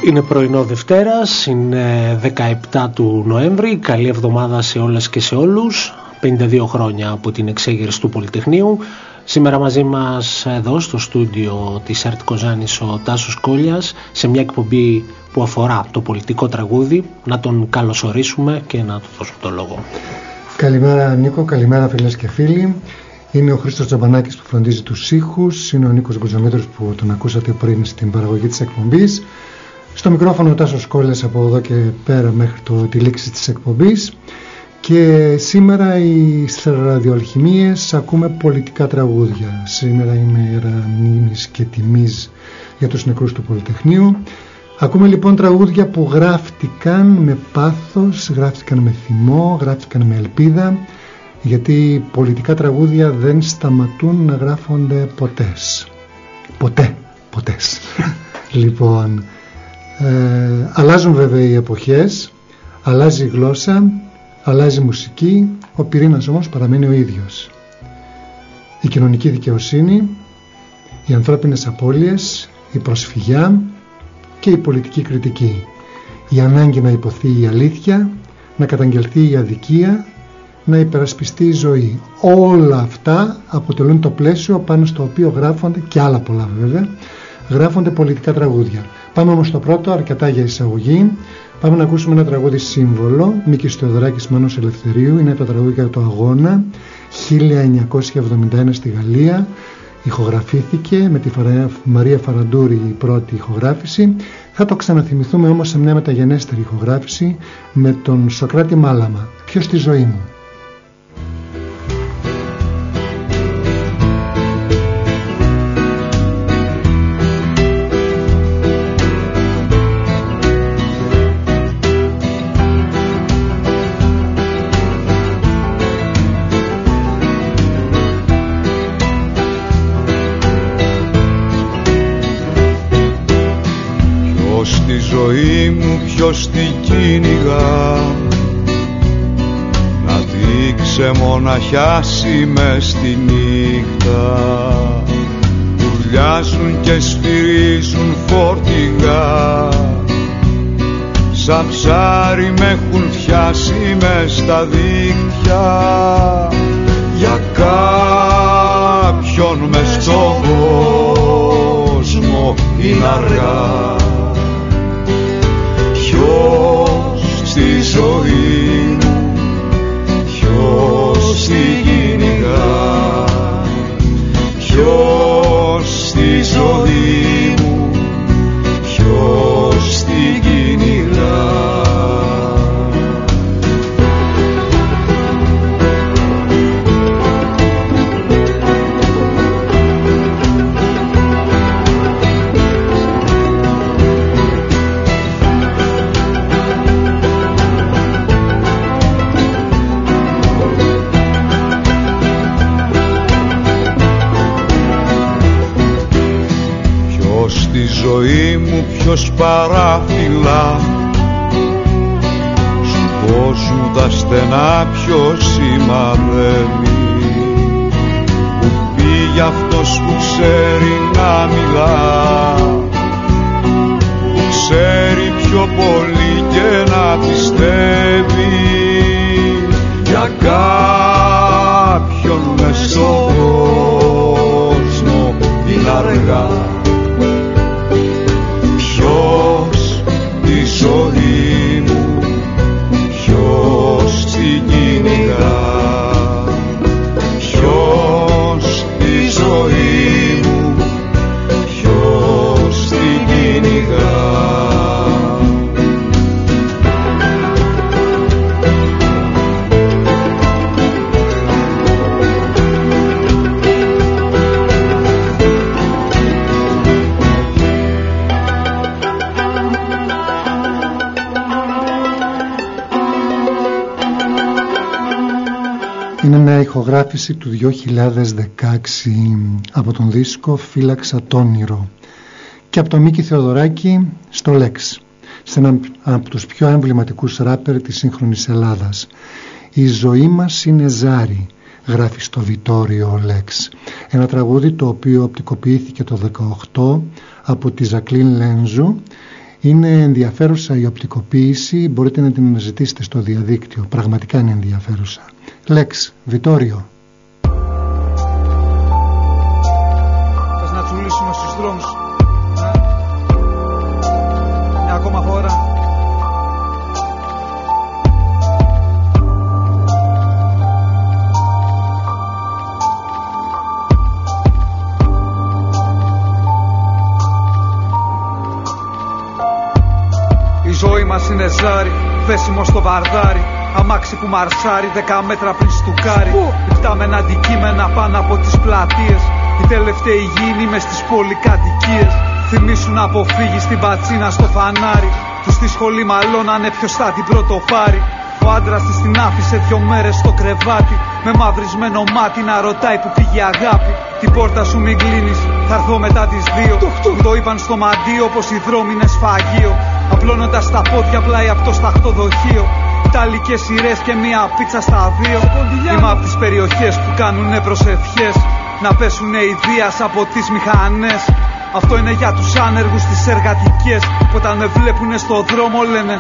Είναι πρωινό Δευτέρας, είναι 17 του Νοέμβρη. Καλή εβδομάδα σε όλες και σε όλους. 52 χρόνια από την εξέγερση του Πολυτεχνείου. Σήμερα μαζί μας εδώ στο στούντιο της ΕΡΤ Κοζάνης ο Τάσος Κόλιας, σε μια εκπομπή που αφορά το πολιτικό τραγούδι. Να τον καλωσορίσουμε και να του δώσουμε το λόγο. Καλημέρα Νίκο, καλημέρα φίλες και φίλοι. Είναι ο Χρήστος Τζαμπανάκης που φροντίζει τους ήχους. Είναι ο Νίκος Γκουτζομήτρος που τον ακούσατε πριν στην παραγωγή της εκπομπής. Στο μικρόφωνο ο Τάσος Κόλλιας από εδώ και πέρα μέχρι τη λήξη της εκπομπής. Και σήμερα στις ραδιοαλχημίες ακούμε πολιτικά τραγούδια. Σήμερα είναι μέρα μνήμης και τιμής για τους νεκρούς του Πολυτεχνείου. Ακούμε λοιπόν τραγούδια που γράφτηκαν με πάθος, γράφτηκαν με θυμό, γράφτηκαν με ελπίδα, γιατί πολιτικά τραγούδια δεν σταματούν να γράφονται ποτέ. Λοιπόν, αλλάζουν βέβαια οι εποχές, αλλάζει η γλώσσα, αλλάζει η μουσική, ο πυρήνας όμως παραμένει ο ίδιος. Η κοινωνική δικαιοσύνη, οι ανθρώπινες απώλειες, η προσφυγιά και η πολιτική κριτική. Η ανάγκη να υποθεί η αλήθεια, να καταγγελθεί η αδικία, να υπερασπιστεί η ζωή. Όλα αυτά αποτελούν το πλαίσιο πάνω στο οποίο γράφονται, και άλλα πολλά βέβαια, γράφονται πολιτικά τραγούδια. Πάμε όμως στο πρώτο, αρκετά για εισαγωγή. Πάμε να ακούσουμε ένα τραγούδι σύμβολο, Μίκης Θεοδωράκης, Μάνος Ελευθερίου. Είναι το τραγούδι για το αγώνα, 1971 στη Γαλλία. Ηχογραφήθηκε με τη Μαρία Φαραντούρη η πρώτη ηχογράφηση. Θα το ξαναθυμηθούμε όμως σε μια μεταγενέστερη ηχογράφηση με τον Σοκράτη Μάλαμα. Ποιος στη ζωή μου. Ποιος την κυνηγά, να τη ξεμοναχιάσει μες στη νύχτα. Ουρλιάζουν και σφυρίζουν φορτηγά, σαν ψάρι με έχουν πιάσει μες στα δίχτυα. Για κάποιον μες στον κόσμο είναι αργά. Ποιος στη ζωή μου, ποιος την κυνηγά, ποιος στη ζωή μου, ποιος την κυνηγά. Ζωή μου ποιος παραφυλά, στον κόσμο τα στενά ποιος σημαδεύει. Που πήγε αυτός που ξέρει να μιλά, που ξέρει πιο πολύ και να πιστεύει. Για κάποιον μες στον κόσμο είναι αργά. Ποιος τη ζωή μου, ποιος την κυνηγά, ποιος τη ζωή μου, ποιος την κυνηγά. Είναι μια ηχογράφηση του 2016 από τον δίσκο «Φύλαξα τ' όνειρο» και από τον Μίκη Θεοδωράκη στο Λέξ, σε έναν από τους πιο εμβληματικούς ράπερ της σύγχρονης Ελλάδας. «Η ζωή μας είναι ζάρι», γράφει στο Βιτόριο Λέξ. Ένα τραγούδι το οποίο οπτικοποιήθηκε το 18 από τη Ζακλίν Λένζου. Είναι ενδιαφέρουσα η οπτικοποίηση, μπορείτε να την αναζητήσετε στο διαδίκτυο, πραγματικά είναι ενδιαφέρουσα. Λέξ, Βιτόριο. Θες να τσουλήσουμε στους δρόμους? Μια ακόμα φορά. Η ζωή μας είναι ζάρι, δέσιμο στο βαρδάρι. Αμάξι που μαρσάρει 10 μέτρα πριν στουκάρει. Υπτάμενα αντικείμενα πάνω από τις πλατείες. Οι τελευταίοι γήινοι μες στις πολυκατοικίες. Θυμήσου να αποφύγεις την πατσίνα στο φανάρι. Τους στη σχολή μαλώνανε ποιος θα την πρωτοπάρει. Ο άντρας της την άφησε 2 μέρες στο κρεβάτι. Με μαυρισμένο μάτι να ρωτάει που πήγε η αγάπη. Την πόρτα σου μην κλείνεις, θα έρθω μετά τις 2. Μου το είπαν στο μαντίο πως οι δρόμοι είναι σφαγείο. Απλώνοντας τα πόδια πλάι από το σταχτοδοχείο. Ιταλικές σειρές και μία πίτσα στα 2. Είμαι από τις περιοχές που κάνουνε προσευχές. Να πέσουνε οι δίας από τις μηχανές. Αυτό είναι για τους άνεργους τις εργατικές. Που όταν με βλέπουνε στο δρόμο λένε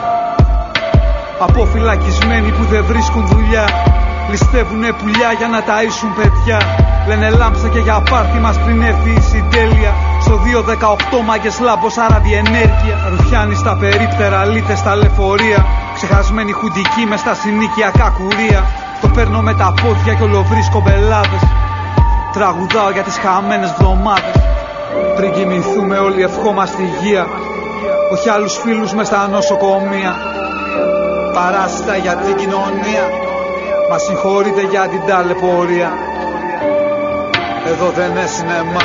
αποφυλακισμένοι που δεν βρίσκουν δουλειά. Ληστεύουνε πουλιά για να ταΐσουν παιδιά. Λένε λάμψα και για πάρτι μας πριν έρθει η συντέλεια. Στο 218 μάγκες λάμπος άρα διενέργεια. Ρουφιάνοι στα περίπτερα, λίτες στα λεωφορεία. Ξεχασμένοι χουντικοί μες στα συνοικιακά κουρία. Το παίρνω με τα πόδια κι όλο βρίσκω μπελάδες. Τραγουδάω για τις χαμένες βδομάδες. Πριν κοιμηθούμε όλοι ευχόμαστε υγεία. Όχι άλλους φίλους μες στα νοσοκομεία. Παράσιτα για την κοινωνία. Μας συγχωρείτε για την ταλαιπωρία. Εδώ δεν είναι σινεμά.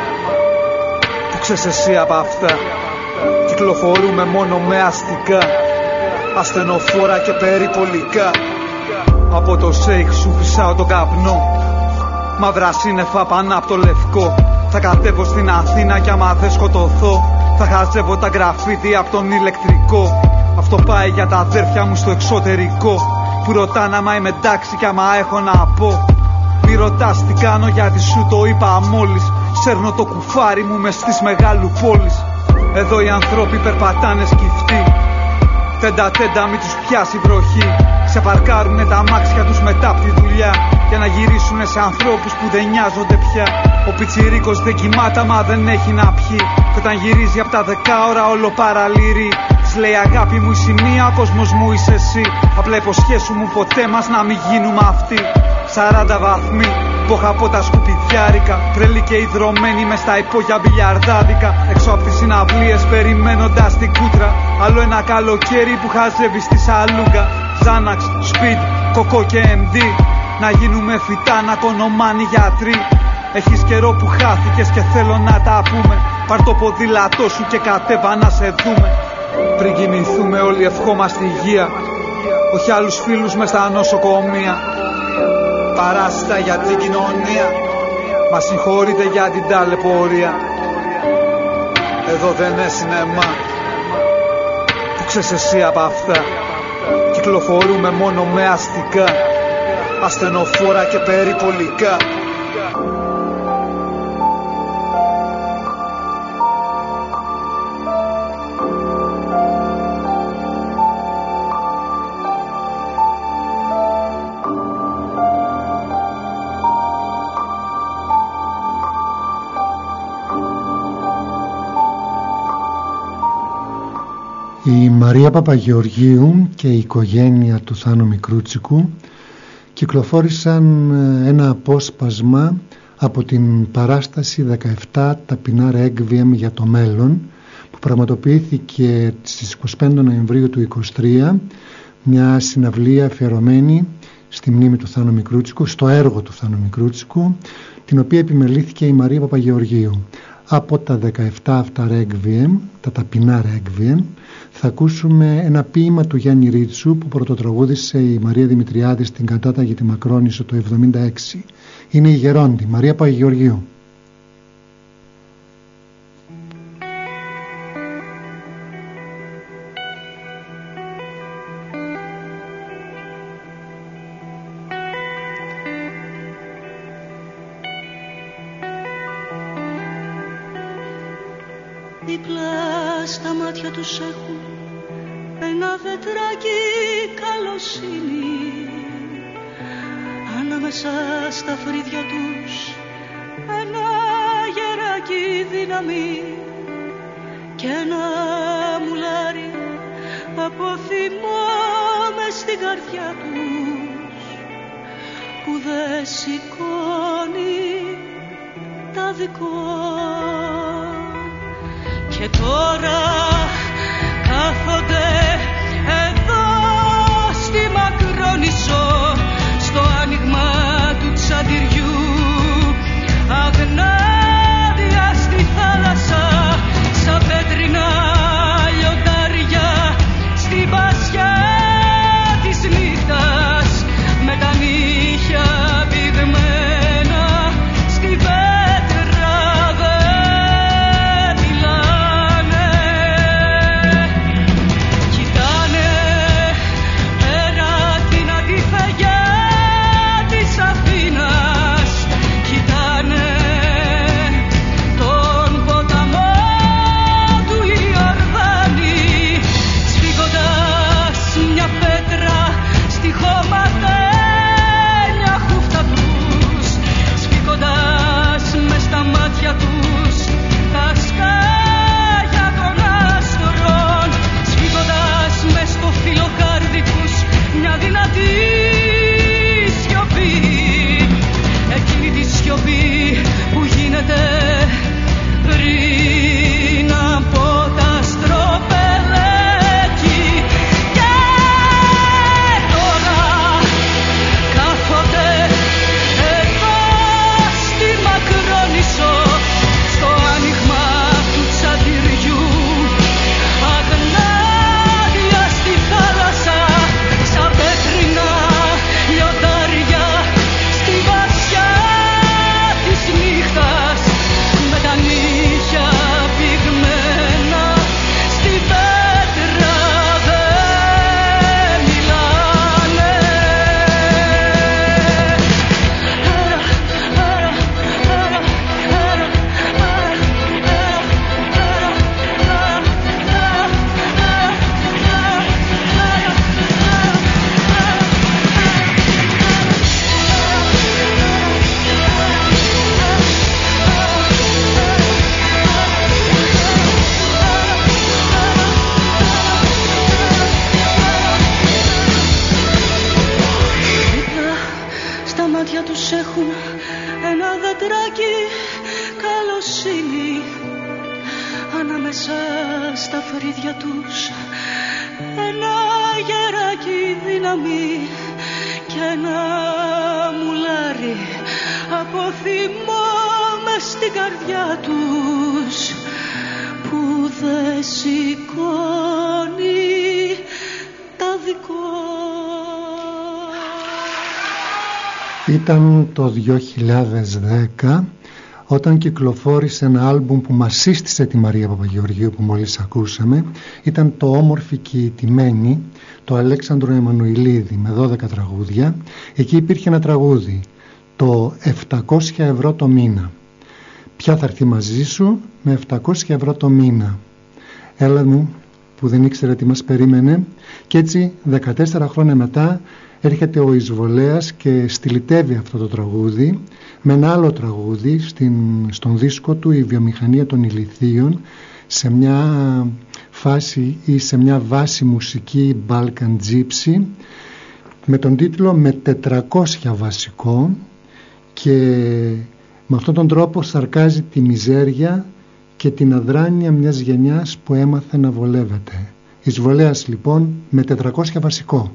Που ξέρεις εσύ απ' αυτά. Κυκλοφορούμε μόνο με αστικά. Ασθενοφόρα και περιπολικά. Από το σέιχ σου φυσάω το καπνό. Μαύρα σύννεφα πάνω απ' το λευκό. Θα κατέβω στην Αθήνα κι άμα δεν σκοτωθώ. Θα χαζεύω τα γραφίτι απ' τον ηλεκτρικό. Αυτό πάει για τα αδέρφια μου στο εξωτερικό. Που ρωτάνε άμα είμαι εντάξει κι άμα έχω να πω. Μη ρωτάς τι κάνω γιατί σου το είπα μόλις. Σέρνω το κουφάρι μου μες στις μεγάλου πόλεις. Εδώ οι ανθρώποι περπατάνε σκυφτοί. Τέντα μη τους πιάσει βροχή. Ξεπαρκάρουνε τα αμάξια τους μετά από τη δουλειά. Για να γυρίσουνε σε ανθρώπους που δεν νοιάζονται πια. Ο πιτσιρίκος δεν κοιμάται μα δεν έχει να πιει. Κι όταν γυρίζει από τα 10 ώρα όλο παραλύρει. Της λέει αγάπη μου είσαι μία, κόσμος μου είσαι εσύ. Απλά υποσχέσου μου ποτέ μας να μην γίνουμε αυτοί. 40 βαθμοί, μποχα από τα σκουπιδιάρικα. Τρελή και ιδρωμένη μες στα υπόγεια μπιλιαρδάδικα. Έξω από τις συναυλίες περιμένοντας την κούτρα. Άλλο ένα καλοκαίρι που χαζεύει στη σαλούγκα. Ζάναξ, σπιτ, κοκό και MD. Να γίνουμε φυτά, να κονομάνει γιατροί. Έχεις καιρό που χάθηκες και θέλω να τα πούμε. Πάρ' το ποδήλατό σου και κατέβα να σε δούμε. Πριν κοιμηθούμε όλοι ευχόμαστε υγεία. Όχι άλλους φίλους μες στα νοσοκομεία. Παράσιτα για την κοινωνία. Μας συγχωρείτε για την ταλαιπωρία. Εδώ δεν είναι σινεμά. Που ξέρεις εσύ απ' αυτά. Κυκλοφορούμε μόνο με αστικά. Ασθενοφόρα και περιπολικά. Η Μαρία Παπαγεωργίου και η οικογένεια του Θάνο Μικρούτσικου κυκλοφόρησαν ένα απόσπασμα από την παράσταση 17 ταπεινά ρέγκβιεμ για το μέλλον που πραγματοποιήθηκε στις 25 Νοεμβρίου του 2023, μια συναυλία αφιερωμένη στη μνήμη του Θάνο Μικρούτσικου, στο έργο του Θάνο Μικρούτσικου, την οποία επιμελήθηκε η Μαρία Παπαγεωργίου. Από τα 17 αυτά ρέγκβιεμ, τα ταπεινά ρέγκβιεμ, θα ακούσουμε ένα ποίημα του Γιάννη Ρίτσου που πρωτοτραγούδησε η Μαρία Δημητριάδη στην καντάτα για τη Μακρόνισσο το 1976. Είναι η Γερόντη, Μαρία Παπαγεωργίου. δίπλα στα μάτια τους έχουν ένα δετράκι καλοσύνη, ανάμεσα στα φρύδια τους ένα γεράκι δύναμη και ένα μουλάρι από θυμό μες στην καρδιά τους που δεν σηκώνει τα δικό. Και τώρα κάθονται εδώ στη Μακρόνισσο, στο άνοιγμα του τσαντιριού, αγνάδια στη θάλασσα, σαν πέτρινα λιοντάρια, στην πασιά της νύχτας, με τα νύχια πυγμένα στη πέτρα δεν μιλάνε. Κοιτάνε πέρα την αντιφαγιά της Αθήνας, κοιτάνε τον ποταμό του Ιορδάνη, σφίγγοντας μια πέτρα στη χωματένια χούφτα τους, σφίγγοντας μες στα μάτια τους τα σκάγια των άστρων, σφίγγοντας μες στο φιλοκάρδι τους μια δυνατή σιωπή, εκείνη τη σιωπή που γίνεται πριν από τα στροπελέκι. Και τώρα κάθονται εδώ στη Μακρόνισσο, στο άνοιγμα του τσαντιριού, αγνάδια στη θάλασσα, σαν πέτρινα λιοντάρια, στη βασιά της νύχτας, με τα νύχια πυγμένα στη πέτρα δεν μιλάνε. Δίπλα στα μάτια τους έχουν ένα δεντράκι καλοσύνη, ανάμεσα στα φρύδια τους ένα γεράκι δύναμη και ένα μουλάρι από θυμό μες στην καρδιά τους που δεν σηκώνει τα δικό. Ήταν το 2010 όταν κυκλοφόρησε ένα άλμπουμ που μας σύστησε τη Μαρία Παπαγεωργίου που μόλις ακούσαμε. Ήταν το Όμορφη και η Τιμένη, το Αλέξανδρο Εμμανουηλίδη με 12 τραγούδια. Εκεί υπήρχε ένα τραγούδι, το 700 ευρώ το μήνα. Ποια θα έρθει μαζί σου με 700 ευρώ το μήνα. Έλα μου που δεν ήξερε τι μας περίμενε. Και έτσι 14 χρόνια μετά έρχεται ο Εισβολέας και στυλιτεύει αυτό το τραγούδι με ένα άλλο τραγούδι στον δίσκο του «Η βιομηχανία των ηλιθείων», σε μια φάση ή σε μια βάση μουσική Balkan Gypsy με τον τίτλο «Με 400 βασικό», και με αυτόν τον τρόπο σαρκάζει τη μιζέρια και την αδράνεια μιας γενιάς που έμαθε να βολεύεται. Εισβολέας λοιπόν με 400 βασικό.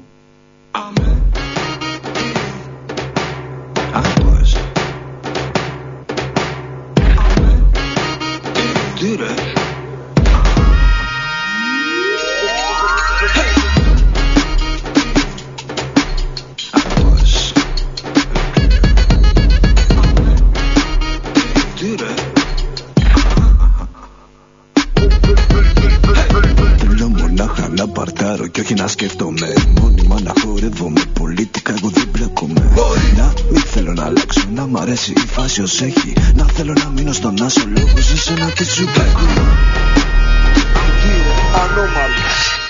Και όχι να σκέφτομαι, μόνιμα να χορεύομαι. Πολιτικά εγώ δεν μπλέκομαι. Να μην θέλω να αλλάξω, να μ' αρέσει η φάση ως έχει. Να θέλω να μείνω στον άσο λόγο σε σένα τι σου παίρνω. ανώμαλος.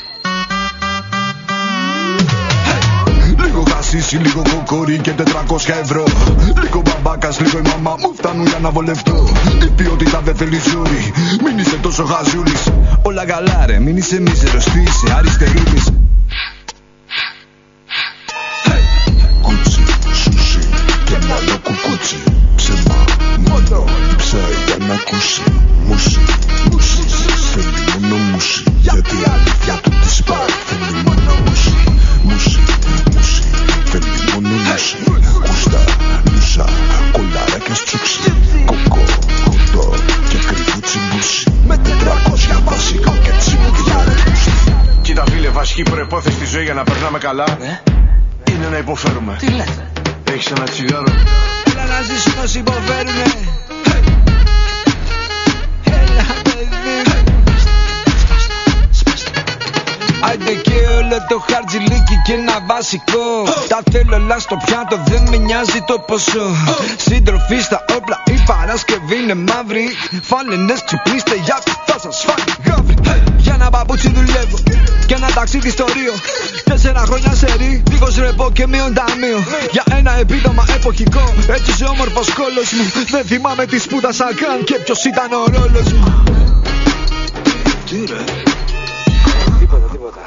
Λίγο γασίσι, λίγο κοκόρι και 400 ευρώ. Λίγο μπαμπάκας, λίγο η μαμά μου φτάνουν για να βολευτώ. Η ποιότητα δεν θέλει ζόρι, μην είσαι τόσο χαζούλης. Όλα καλά ρε, μην είσαι μίζερος, τι είσαι αριστερούλης. Κούτσι, σούσι και μυαλό κουκούτσι. Ψέμα, μόνο ψάει για να ακούσει. Μουσι, μουσι, θέλει μόνο μουσι. Γιατί η αλήθεια του της πάει, θέλει μόνο μουσι. Μουσι, μουσι, θέλει μόνο μουσι. Κούστα, λούσα, κολάρα και στρούξι. Κοκό, κοντό και κρυβούτσι μπούσι. Με 400 βασικό και τσιμουδιά ρε μπούσι. Κοίτα φίλε, βασική προϋπόθεση στη ζωή για να περνάμε καλά είναι να υποφέρουμε. Τι λέτε? Έχεις ένα τσιγάρο? Έλα να ζήσουν όσοι υποφέρουνε. Έλα παιδί. Άιντε και όλο το χαρτζιλίκι και ένα βασικό. Τα θέλω όλα στο πιάτο, δεν με νοιάζει το ποσό. Συντροφή στα όπλα, η Παρασκευή είναι μαύρη. Φάλαινες ξυπνήστε γιατί θα σας φάει γάβρι. Για ένα παπούτσι δουλεύω και ένα ταξίδι στο Ρίο. 4 χρόνια σε ρί, δίχως ρεπό και μείον ταμείο. Για ένα επίδομα εποχικό, έτσι σε όμορφος κόλος μου. Δεν θυμάμαι τι σπούδασα καν και ποιος ήταν ο ρόλος μου. Τι ρε? Τίποτα.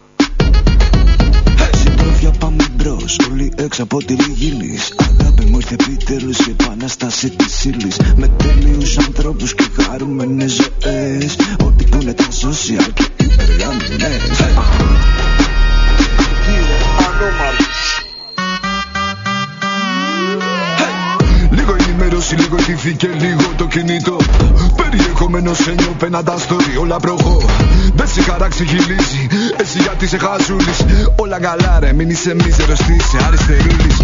Συντρόφια πάμε μπρος, όλοι έξω από τη Ριγίλης. Αγάπη μου ήρθε επιτέλους η επανάσταση της ύλης. Με τέλειους ανθρώπους και χαρούμενες ζωές. Ό,τι που είναι τα social και οι εργάμενες. Λίγο ενημέρωση, λίγο τύφη και λίγο το κινητό. Περιεχομένος ένιωπε να τα story, όλα προχώ. Δεν σε χαράξει χιλίζει, εσύ γιατί σε χαζούλης. Όλα καλά ρε, μην είσαι μίζερος, τι είσαι αριστερούλης.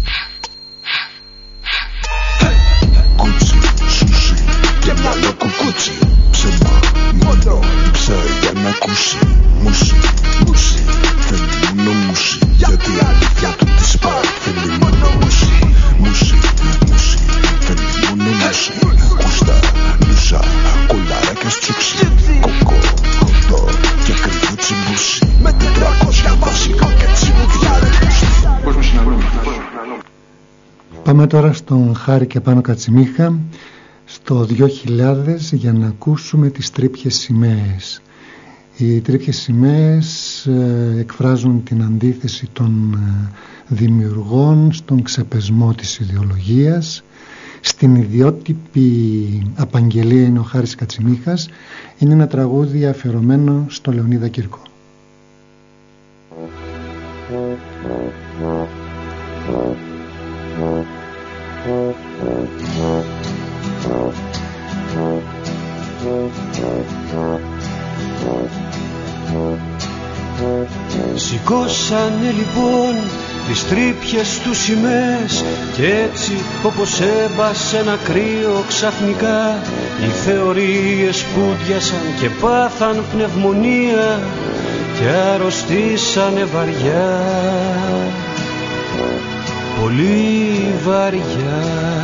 Κούτσι, σούσι και μυαλό κουκούτσι. Ψέμα, μόνο ψάει για να ακούσει. Μουσι, μουσι, θέλει μόνο μουσι. Γιατί η αλήθεια του της πάει, θέλει μόνο μουσι. Μουσι, μουσι, θέλει μόνο μουσι. Κούστα, λούσα, κολάρα και στρούξι. Κοκό, κοντό και κρυβούτσι μπούσι. Με 400 βασικό και τσιμουδιά ρε μπούσι. Πάμε τώρα στον Χάρη και Πάνο Κατσιμίχα στο 2000 για να ακούσουμε τις τρίπιες σημαίες. Οι τρίπιες σημαίες εκφράζουν την αντίθεση των δημιουργών στον ξεπεσμό της ιδεολογίας. Στην ιδιότυπη απαγγελία είναι ο Χάρης Κατσιμίχας. Είναι ένα τραγούδι αφιερωμένο στο Λεωνίδα Κύρκο. Σηκώσανε λοιπόν τις τρύπιες του σημαίες κι έτσι όπως έμπασε ένα κρύο ξαφνικά οι θεωρίες πουδιασαν και πάθαν πνευμονία και αρρωστήσανε βαριά, πολύ βαριά.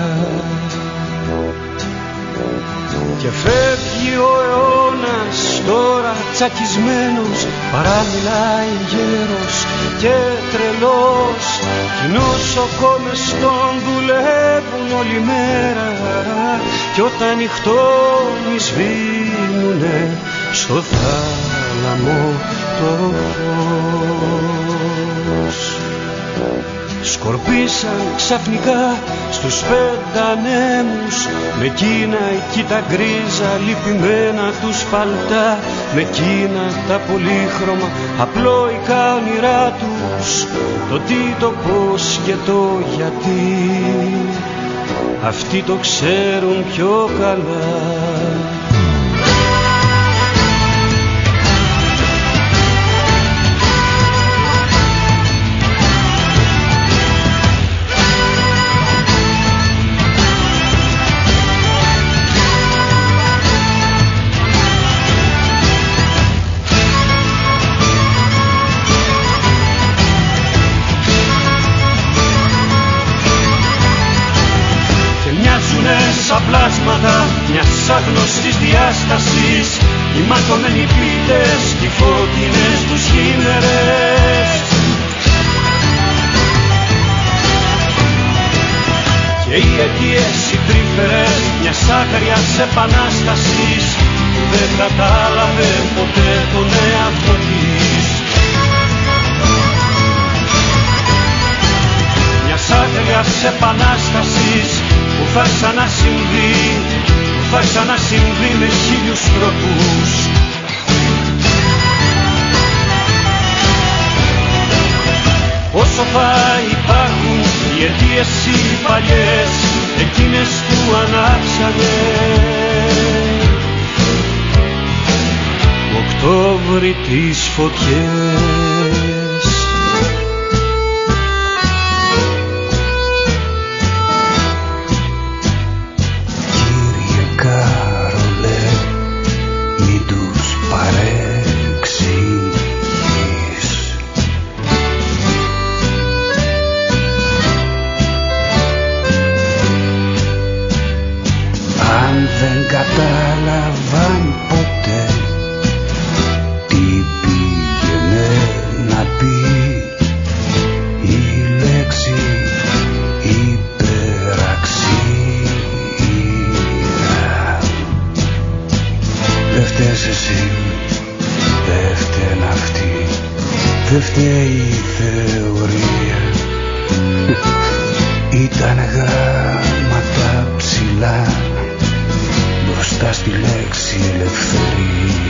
Και φεύγει ο αιώνας τώρα τσακισμένος, παραμιλάει γέρος και τρελός κι οι νοσοκόμες τον δουλεύουν όλη μέρα κι όταν νυχτώνει σβήνουνε στο θάλαμο το φως. Σκορπίσαν ξαφνικά στους 5 ανέμους με εκείνα εκεί τα γκρίζα λυπημένα τους παλτά, με εκείνα τα πολύχρωμα απλοϊκά όνειρά τους, το τι, το πώς και το γιατί αυτοί το ξέρουν πιο καλά. Πλάσματα μιας άγνωστης διάστασης, οι ματωμένοι πίτες οι φώτινες τους χήμερες. Και οι αιτίες οι τρυφερές μιας άγριας επανάστασης που δεν κατάλαβε ποτέ τον εαυτό της. Μιας άγριας επανάστασης που θα ξανασυμβεί, που θα ξανασυμβεί με 1000 τρόπους. Όσο θα υπάρχουν οι αιτίες οι παλιές, εκείνες που ανάψανε Οκτώβρη τις φωτιές. Κύριε Κάρολε, μην τους παρεξηγείς. Αν δεν κατάλαβαν ποτέ τι πήγαινε να πει η λέξη υπεραξία, δεν φταίς εσύ, δεν φταίνε αυτοί, δεν φταίει η θεωρία. Ήταν γράμματα ψηλά μπροστά στη λέξη ελευθερία.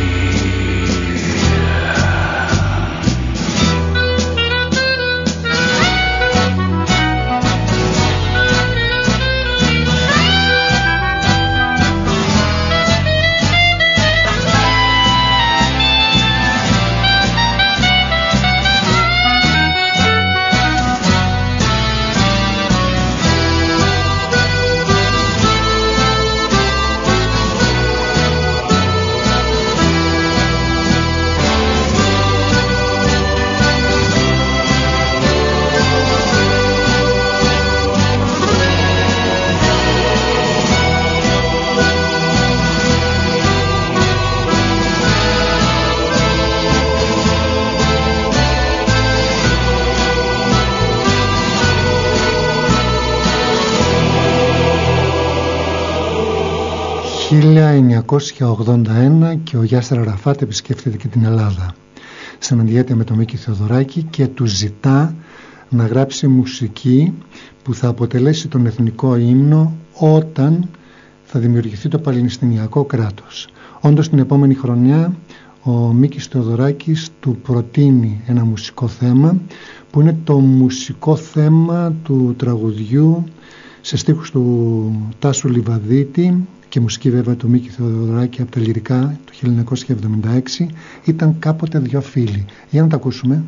Το 1981 και ο Γιάσερ Αραφάτ επισκέφτεται και την Ελλάδα. Συναντιέται με τον Μίκη Θεοδωράκη και του ζητά να γράψει μουσική που θα αποτελέσει τον εθνικό ύμνο όταν θα δημιουργηθεί το Παλαιστινιακό κράτος. Όντως την επόμενη χρονιά ο Μίκης Θεοδωράκης του προτείνει ένα μουσικό θέμα που είναι το μουσικό θέμα του τραγουδιού σε στίχους του Τάσου Λιβαδίτη και μουσική βέβαια του Μίκη Θεοδωράκη από τα λυρικά του 1976. Ήταν κάποτε δυο φίλοι. Για να τα ακούσουμε.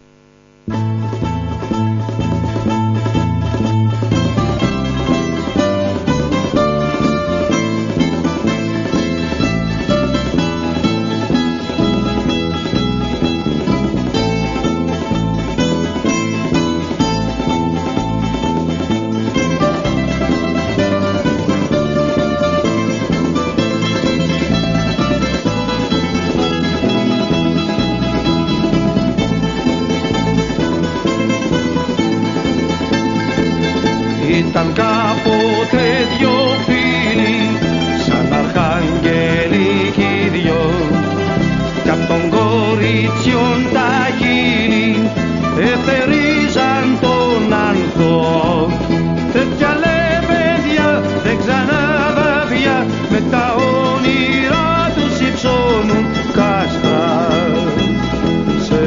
Ήταν κάποτε δυο φίλοι, σαν αρχάγγελοι κι οι δυο, κι απ' τον κοριτσιόν τα χείλη εθερίζαν τον ανθό. Τέτοια λεβέδια δεν ξαναβαβιά, με τα όνειρά τους υψώνουν κάστρα σε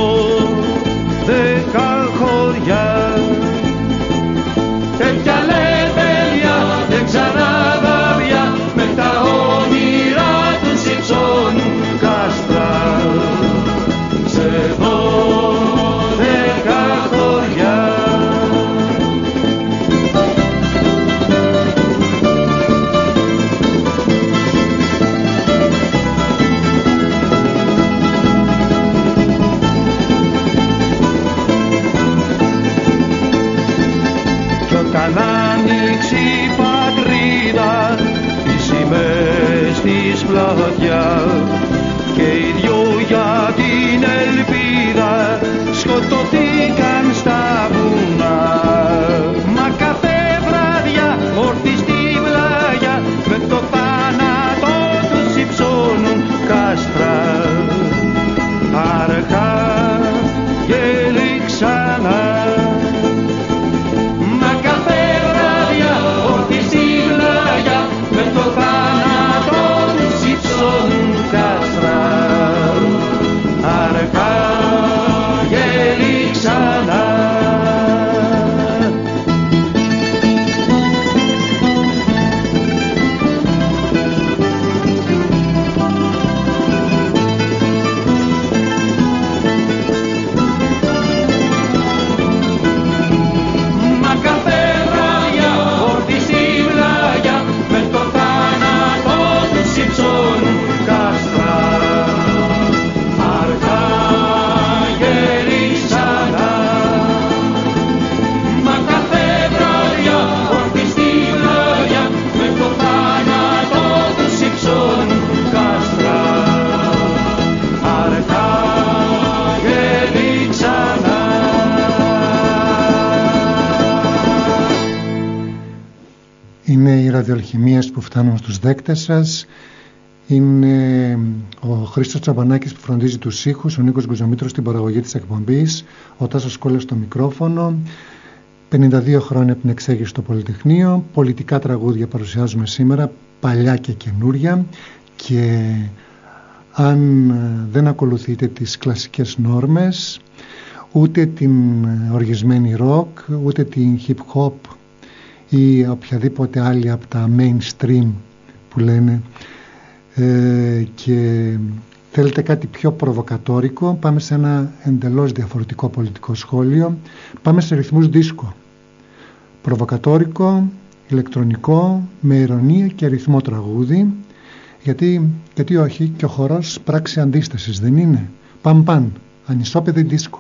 12 χωριά. Τέτοια λεβέλια δεν ξαναβαβιά, με τα όνειρά τους υψώνουν κάστρα σε 12 χωριά. Όταν άνοιξει η πατρίδα τις σημαίες της πλατιά και οι δυο για είναι οι ραδιοαλχημίες που φτάνουν στους δέκτες σας, είναι ο Χρήστος Τσαμπανάκης που φροντίζει τους ήχους, ο Νίκος Γκουζομήτρος στην παραγωγή της εκπομπής, ο Τάσος Κόλλος στο μικρόφωνο. 52 χρόνια από την εξέγερση στο Πολυτεχνείο, πολιτικά τραγούδια παρουσιάζουμε σήμερα, παλιά και καινούρια, και αν δεν ακολουθείτε τις κλασικές νόρμες, ούτε την οργισμένη ροκ, ούτε την hip hop ή οποιαδήποτε άλλη από τα mainstream που λένε, και θέλετε κάτι πιο προβοκατόρικο, πάμε σε ένα εντελώς διαφορετικό πολιτικό σχόλιο, πάμε σε ρυθμούς δίσκο. Προβοκατόρικο, ηλεκτρονικό, με ειρωνία και ρυθμό τραγούδι, γιατί όχι, και ο χορός πράξη αντίστασης, δεν είναι? Παν, ανισόπεδη δίσκο.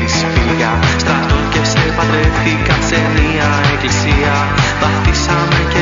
Βάθησα με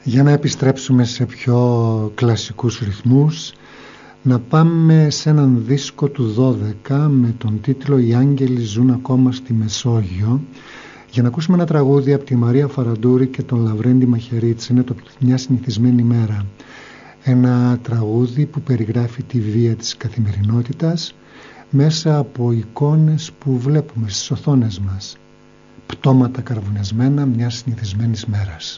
Για να επιστρέψουμε σε πιο κλασικούς ρυθμούς, να πάμε σε έναν δίσκο του 12 με τον τίτλο «Οι άγγελοι ζουν ακόμα στη Μεσόγειο», για να ακούσουμε ένα τραγούδι από τη Μαρία Φαραντούρη και τον Λαβρέντη Μαχαιρίτση. Είναι το «Μια συνηθισμένη μέρα». Ένα τραγούδι που περιγράφει τη βία της καθημερινότητας μέσα από εικόνες που βλέπουμε στις οθόνες μας. Πτώματα καρβουνιασμένα μιας συνηθισμένης μέρας.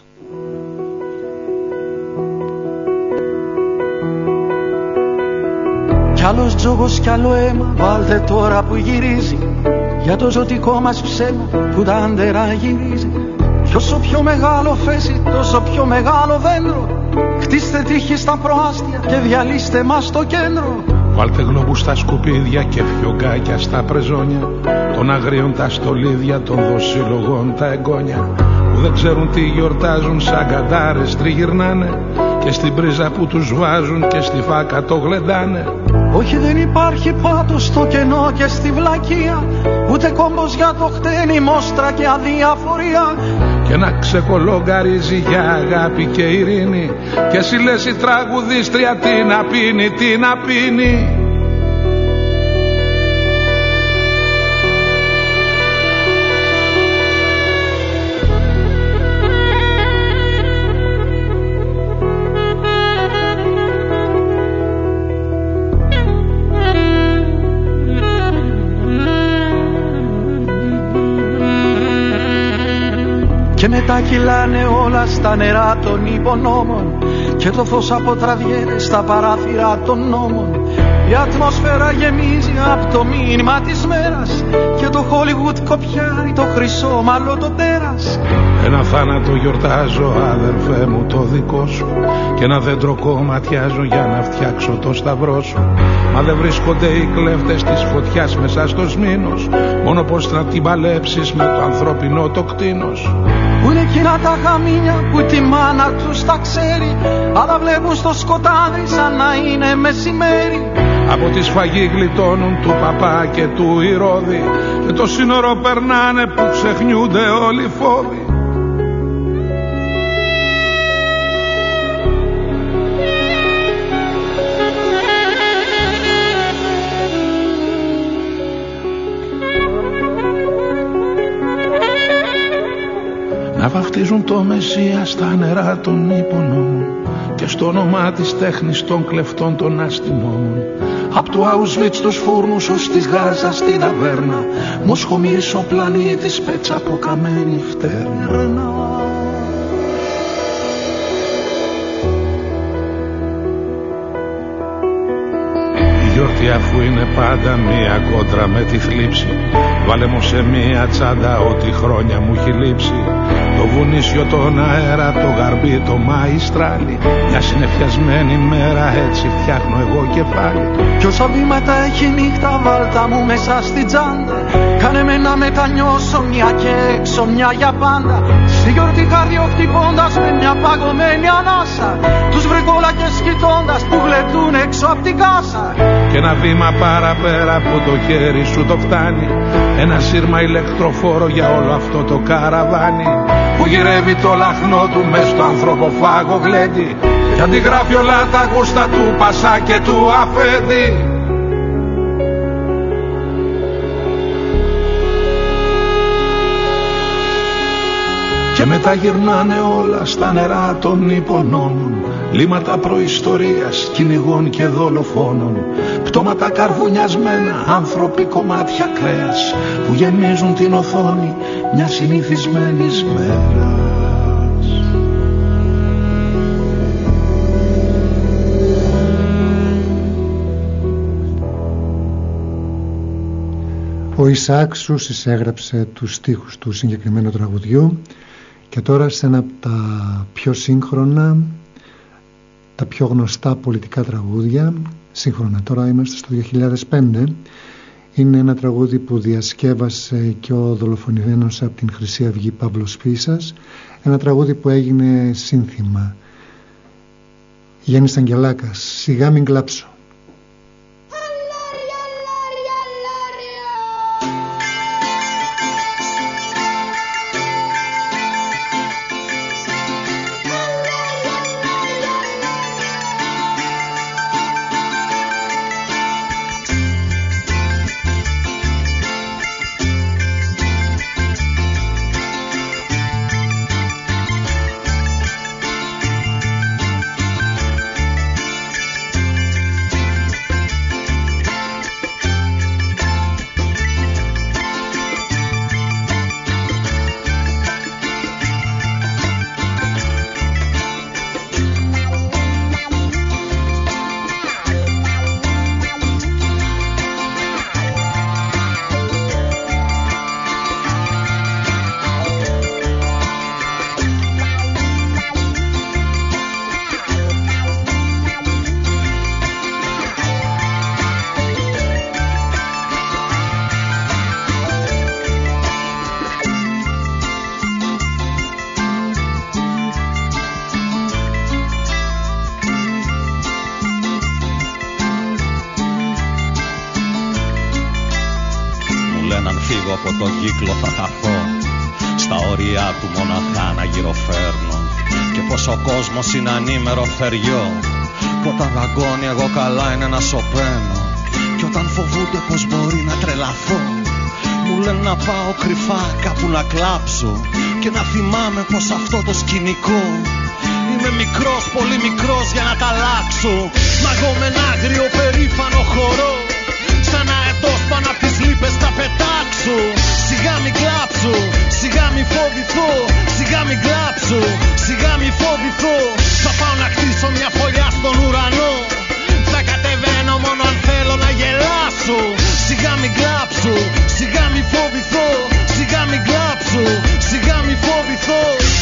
Κι άλλος τζόγος κι άλλο αίμα βάλτε τώρα που γυρίζει, για το ζωτικό μας ψέμα που τα άντερα γυρίζει. Κι όσο πιο μεγάλο φέση τόσο πιο μεγάλο δέντρο, χτίστε τείχη στα προάστια και διαλύστε μας στο κέντρο. Βάλτε γλόμπους στα σκουπίδια και φιωγκάκια στα πρεζόνια, των αγρίων τα στολίδια, των δοσύλλογων τα εγγόνια, που δεν ξέρουν τι γιορτάζουν, σαν καντάρες τριγυρνάνε, και στην πρίζα που τους βάζουν και στη φάκα το γλεντάνε. Όχι, δεν υπάρχει πάτος στο κενό και στη βλακεία, ούτε κόμπος για το χτένι, μόστρα και αδιαφορία. Και να ξεκολογκαρίζει για αγάπη και ειρήνη, και εσύ λες η τραγουδίστρια τι να πίνει, τι να πίνει. Και μετά κυλάνε όλα στα νερά των υπονόμων, και το φως αποτραβιέται στα παράθυρα των νόμων. Η ατμόσφαιρα γεμίζει από το μήνυμα της μέρας, και το Hollywood κοπιάρει το χρυσό μαλλό το τέρας. Ένα θάνατο γιορτάζω, αδερφέ μου, το δικό σου, και ένα δέντρο κομματιάζω για να φτιάξω το σταυρό σου. Μα δεν βρίσκονται οι κλέφτες της φωτιάς μέσα στο σμήνος, μόνο πως να την παλέψεις με το ανθρώπινο το κτήνος. Πού είναι εκείνα τα χαμίνια που τη μάνα τους τα ξέρει, αλλά βλέπουν στο σκοτάδι σαν να είναι μεσημέρι. Από τη σφαγή γλιτώνουν του παπά και του Ηρώδη, και το σύνορο περνάνε που ξεχνιούνται όλοι οι φόβοι. Να βαφτίζουν το Μεσσία στα νερά των υπονόμων, και στο όνομά της τέχνης των κλεφτών των αστυνόμων. Απ' το Auschwitz τους φούρνους ως της Γάζα στην ταβέρνα, μοσχομύρισε ο πλανήτης πέτσα από καμένη φτέρνα. Η γιορτή αφού είναι πάντα μία κόντρα με τη θλίψη, βάλε μου σε μία τσάντα ό,τι χρόνια μου έχει λείψει. Το βουνίσιο, τον αέρα, το γαρμπί, το μαϊστράλι, μια συνεφιασμένη μέρα έτσι φτιάχνω εγώ κεφάλι. Κι όσα βήματα έχει νύχτα βάλτα μου μέσα στην τσάντα, κάνε με να μετανιώσω μια και έξω μια για πάντα. Στη γιορτή καρδιοχτυπώντας με μια παγωμένη ανάσα, τους βρικόλακες κοιτώντας που γλεντούν έξω απ' την κάσα. Και ένα βήμα παραπέρα που το χέρι σου το φτάνει, ένα σύρμα ηλεκτροφόρο για όλο αυτό το καραβάνι, που γυρεύει το λαχνό του μες στο ανθρωποφάγο γλέντι, κι αντιγράφει όλα τα γούστα του Πασά και του Αφέντη. Και μετά γυρνάνε όλα στα νερά των υπονόμων, λίματα προϊστορίας, κυνηγών και δολοφόνων, πτώματα καρβουνιασμένα, άνθρωποι κομμάτια κρέας, που γεμίζουν την οθόνη μια συνηθισμένης μέρας. Ο Ισαάκ Σούσης έγραψε τους στίχους του συγκεκριμένου τραγουδιού, και τώρα σε ένα από τα πιο σύγχρονα, τα πιο γνωστά πολιτικά τραγούδια, σύγχρονα, τώρα είμαστε στο 2005, είναι ένα τραγούδι που διασκεύασε και ο δολοφονημένος από την Χρυσή Αυγή Παύλος Φύσας, ένα τραγούδι που έγινε σύνθημα. Γιάννης Αγγελάκας, σιγά μην κλάψω. από τον κύκλο θα χαθώ. Στα όρια του μοναχά να γυροφέρνω. Και πως ο κόσμος είναι ανήμερο θεριό. Που όταν δαγκώνει εγώ καλά είναι να σωπαίνω. Και όταν φοβούνται πως μπορεί να τρελαθώ, μου λένε να πάω κρυφά κάπου να κλάψω. Και να θυμάμαι πως αυτό το σκηνικό είμαι μικρός, πολύ μικρός για να τα αλλάξω. Μα εγώ με ένα άγριο περήφανο χορό, σαν αετός πάνω απ' τις λύπες θα πετάξω. Σιγά μη κλάψω, σιγά μη φοβηθώ, σιγά μη κλάψω, σιγά μη φοβηθώ. Θα πάω να χτίσω μια φωλιά στον ουρανό. Θα κατεβαίνω μόνο αν θέλω να γελάσω. Σιγά μη κλάψω, σιγά μη φοβηθώ, σιγά μη κλάψω, σιγά μη φοβηθώ.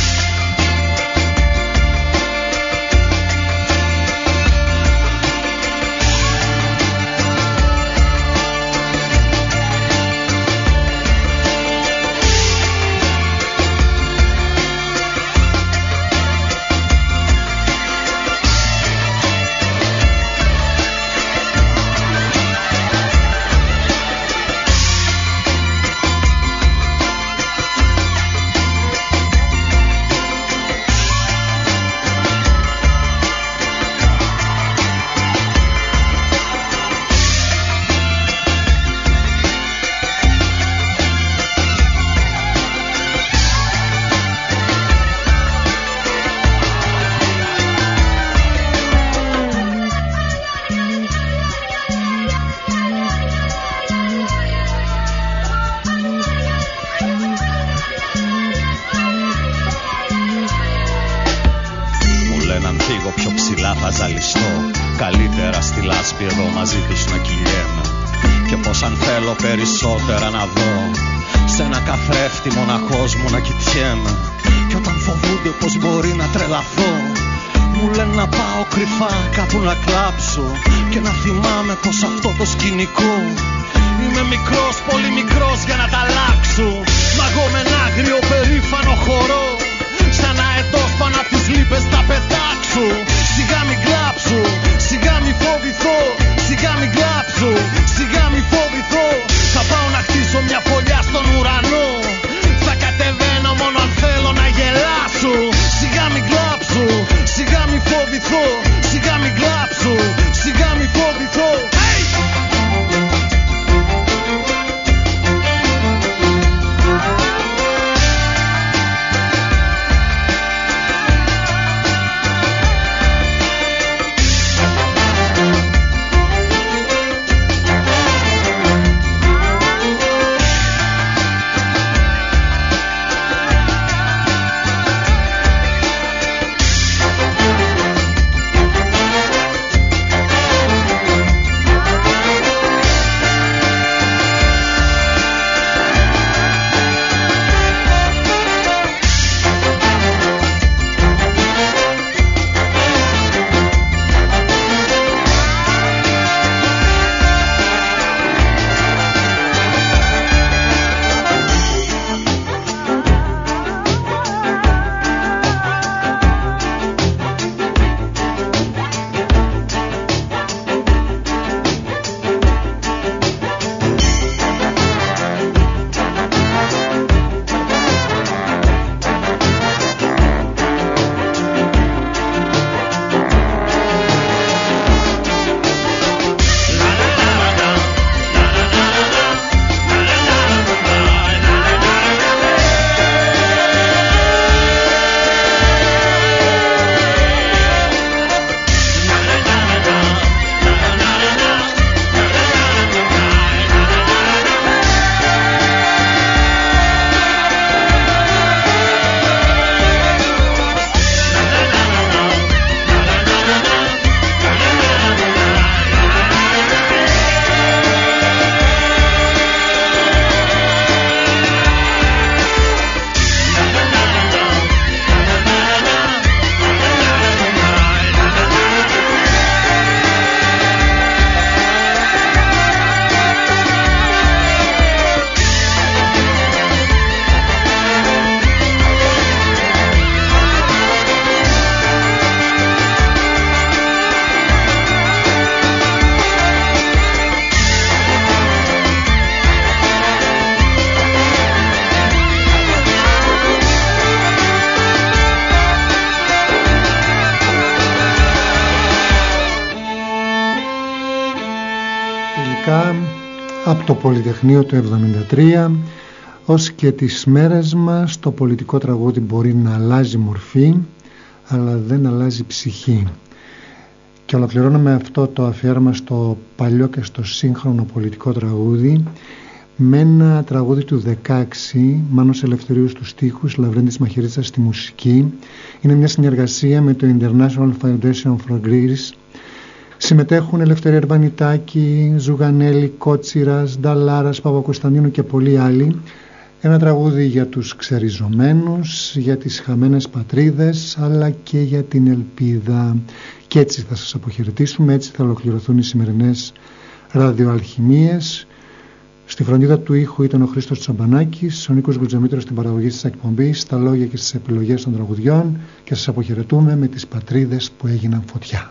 Καλύτερα στη λάσπη εδώ μαζί τους να κυλιέμαι. Και πως αν θέλω περισσότερα να δω, σε ένα καθρέφτη μοναχός μου να κοιτιέμαι. Και όταν φοβούνται πως μπορεί να τρελαθώ, μου λένε να πάω κρυφά κάπου να κλάψω. Και να θυμάμαι πως αυτό το σκηνικό είμαι μικρός, πολύ μικρός για να τα αλλάξω. Μα εγώ με ένα άγριο περήφανο χορό, σαν αετός πάνω απ' τις λύπες θα πετάξω. Σιγά μη κλάψω, σιγά μη φοβηθώ, σιγά μη κλάψω, σιγά μη φοβηθώ. Θα πάω να χτίσω μια φωλιά στον ουρανό. Θα κατεβαίνω μόνο αν θέλω να γελάσω. Σιγά μη κλάψω, σιγά μη φοβηθώ, σιγά μη κλάψω, σιγά μη φοβηθώ. από το Πολυτεχνείο του 1973. Ως και τις μέρες μας το πολιτικό τραγούδι μπορεί να αλλάζει μορφή, αλλά δεν αλλάζει ψυχή. Και ολοκληρώνω με αυτό το αφιέρωμα στο παλιό και στο σύγχρονο πολιτικό τραγούδι με ένα τραγούδι του 16, Μάνος Ελευθερίου στους στίχους, Λαβρέντης Μαχαιρίτσας στη μουσική. Είναι μια συνεργασία με το International Foundation for Greece. Συμμετέχουν Ελευθερία Ερβανιτάκη, Ζουγανέλη, Κότσιρας, Νταλάρας, Παπακοσταντίνου και πολλοί άλλοι. Ένα τραγούδι για τους ξεριζωμένους, για τις χαμένες πατρίδες, αλλά και για την ελπίδα. Και έτσι θα σας αποχαιρετήσουμε, έτσι θα ολοκληρωθούν οι σημερινές ραδιοαλχημίες. Στη φροντίδα του ήχου ήταν ο Χρήστος Τσαμπανάκης, ο Νίκος Γκουτζαμήτρος στην παραγωγή της εκπομπής, στα λόγια και στις επιλογές των τραγουδιών, και σας αποχαιρετούμε με τις πατρίδες που έγιναν φωτιά.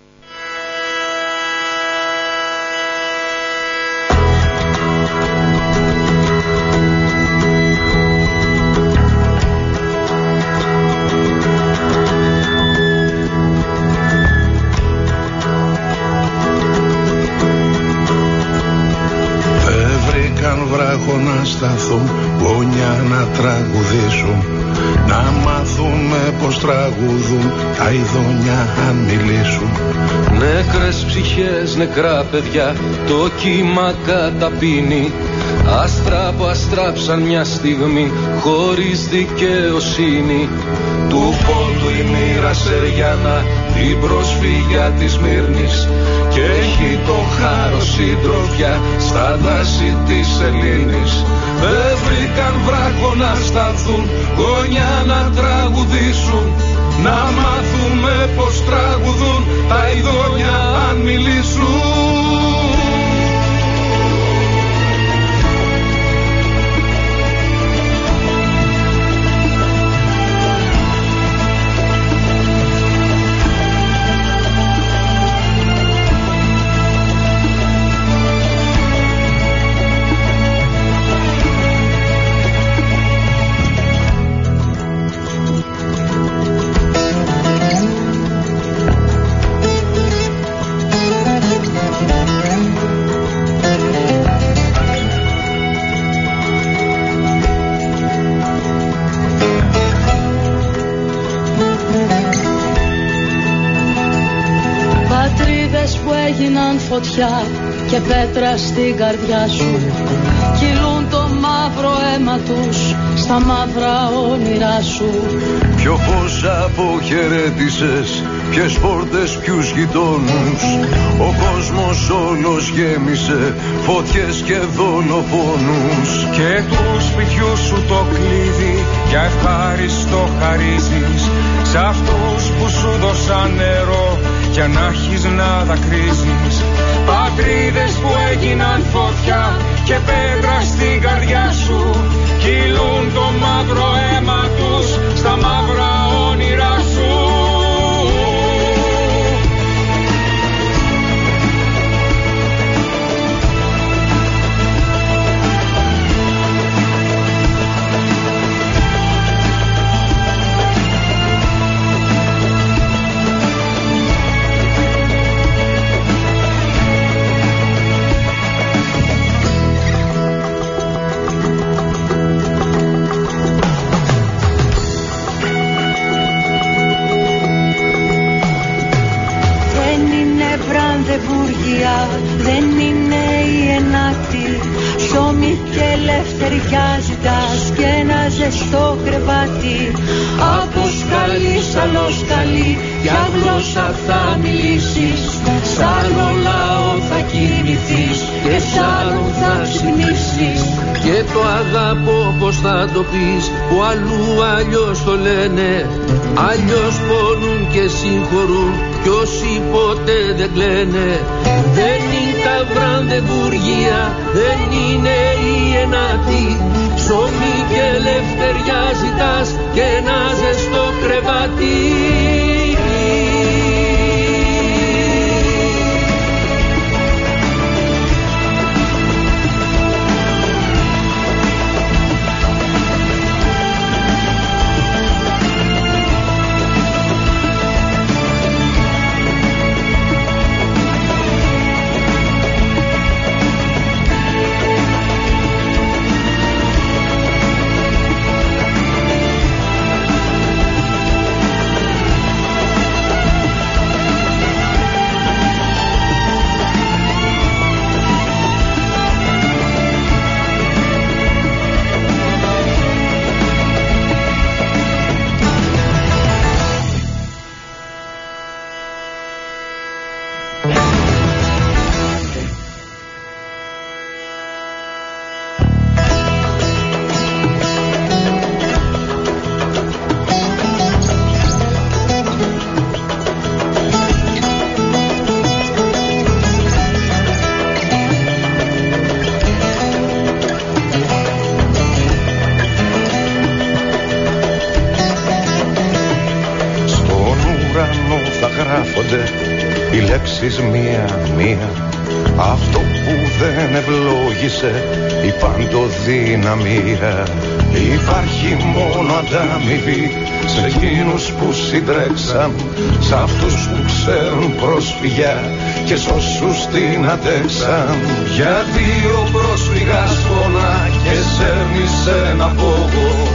Να σταθούν, γόνια να τραγουδήσουν, να μάθουμε πως τραγουδούν τα ειδόνια αν μιλήσουν. Νεκρές ψυχές, νεκρά παιδιά, το κύμα καταπίνει. Άστρα που αστράψαν μια στιγμή χωρίς δικαιοσύνη. Του πόντου η μοίρα Σεριανά, την προσφύγια της Μύρνης, και έχει το χάρο συντροφιά στα δάση της Ελλήνης. Δεν βρήκαν βράχο να σταθούν, γόνια να τραγουδήσουν, να μάθουμε πως τραγουδούν τα ειδόνια αν μιλήσουν. Φωτιά και πέτρα στην καρδιά σου, κυλούν το μαύρο αίμα τους στα μαύρα όνειρά σου. Ποιο φως αποχαιρέτησες, ποιες πόρτες, ποιους γειτόνους. Ο κόσμος όλος γέμισε φωτιές και δολοφόνους. Και του σπιτιού σου το κλείδι για ευχάριστο χαρίζεις σ' αυτούς που σου δώσαν νερό για να έχεις να δακρύζεις. Πατρίδες που έγιναν φωτιά και πέτρα στην καρδιά σου, κυλούν το μαύρο αίμα τους στα μαύρα όνειρά σου. Δεν είναι η ενάτη, ψωμί και ελευθεριά ζητάς και ένα ζεστό κρεβάτι. Από σκαλί σ' άλλο σκαλί, για γλώσσα θα μιλήσεις, σ' άλλο λαό θα κινηθείς και σ' άλλον θα ξυπνήσεις. Και το αγαπώ πως θα το πεις, που αλλού αλλιώς το λένε, αλλιώς πονούν και συγχωρούν κι όσοι ποτέ δεν κλαίνε. Δεν είναι τα βραντεβουργία, δεν είναι η ενάτη, ψωμί και ελευθεριά ζητάς και ένα ζεστό κρεβάτι. γράφονται οι λέξεις μία-μία. Αυτό που δεν ευλόγησε η παντοδυναμία. Υπάρχει μόνο αντάμοιβη σε εκείνους που συντρέξαν, σ' αυτούς που ξέρουν πρόσφυγια και σ' όσους την αντέξαν. Γιατί ο πρόσφυγας πονά και σέρνει σε ένα φόβο